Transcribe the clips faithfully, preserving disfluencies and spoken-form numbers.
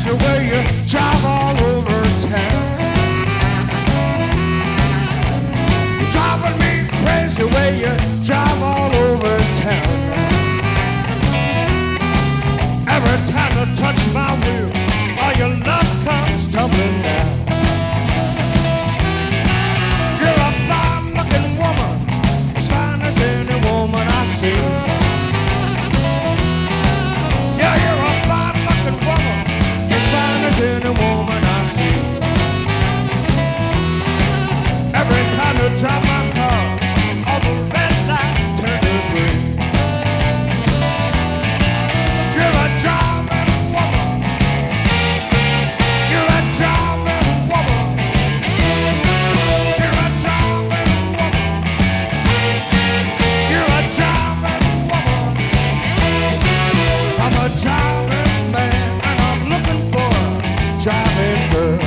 crazy way you drive all over town. You're driving me crazy way you drive all over town. Every time you touch my wheel, all your love comes tumbling down. You're a fine-looking woman, as fine as any woman I see. Yeah, you're a fine-looking woman, as fine as any woman I see. Every time you drive my car, all the red lights turn to green. You're a driving woman. You're a driving woman. You're a driving woman. You're a driving woman. I'm a driving man, and I'm looking for a driving girl.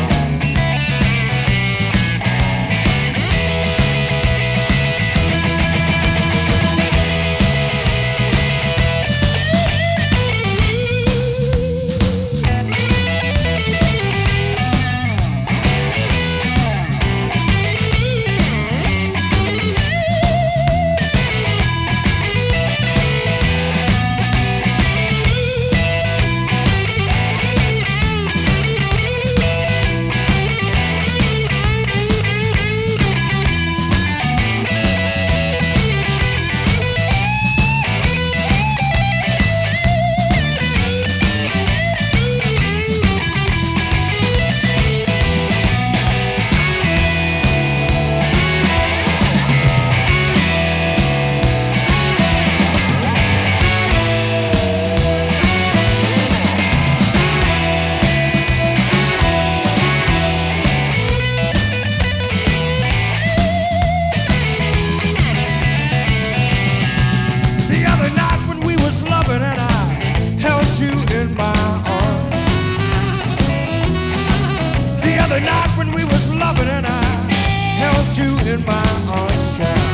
The night when we was loving and I held you in my arms, child.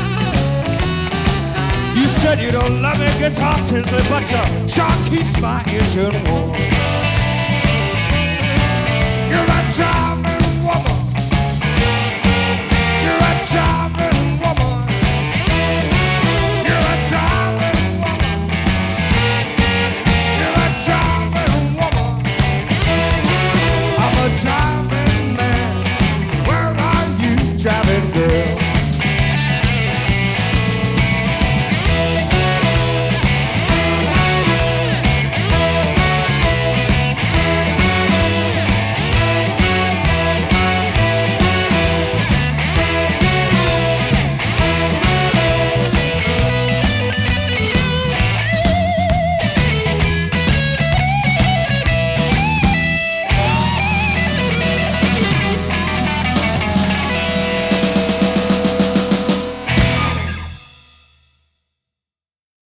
You said you don't love me, guitar Tinsley, but your sure keeps my engine warm. You're a driving woman. You're a driving